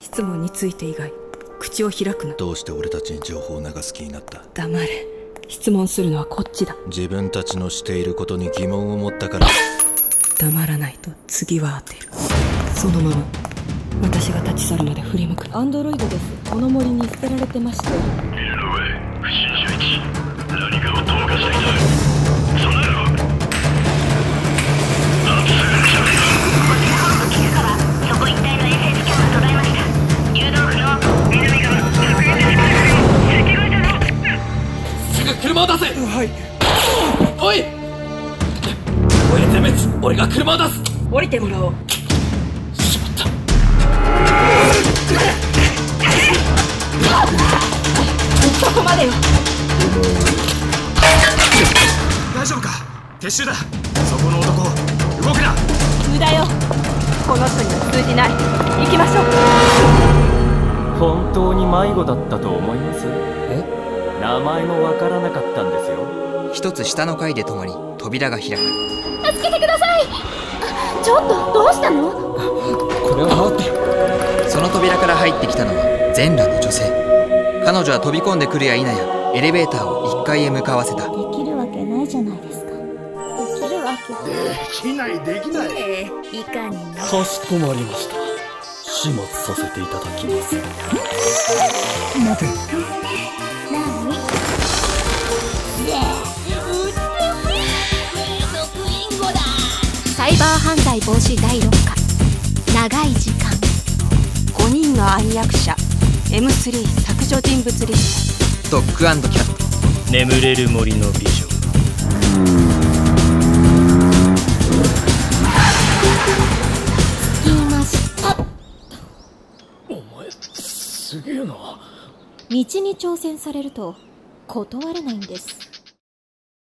質問について以外口を開くな。 どうして俺たちに情報を流す気になった？ 黙れ。質問するのはこっちだ。 自分たちのしていることに疑問を持ったから。 黙らないと次は当てる。そのまま私が立ち去るまで振り向くな。アンドロイドです。この森に捨てられてまして。 井上不審者1、何かを投下してきた。備えろ。そこ一帯の衛星スキャンが途絶えました。誘導不能。南側100円で近い赤外線のすぐ車を出せ。 はい。 おいおい全滅。俺が車を出す。 降りてもらおう。 しまった。 そこまでよ。 大丈夫か？撤収だ。そこの男動くな。 無駄よ。この人には通じない。行きましょう。 本当に迷子だったと思います？名前もわからなかったんですよ。 一つ下の階で止まり、扉が開く。 助けてください。ちょっとどうしたの？ これは煽ってよ。 その扉から入ってきたのは全裸の女性。彼女は飛び込んでくるや否やエレベーターを1階へ向かわせた。 できるわけないじゃないですか。できるわけできない。 いかにも。 かしこまりました。始末させていただきます。 待て。 何？サイバー犯罪防止第6課。長い時間。 5人の暗躍者 M3 削除人物リスドッグ&キャット。 眠れる森の美女。 着きました。 お前すげえな。 道に挑戦されると断れないんです。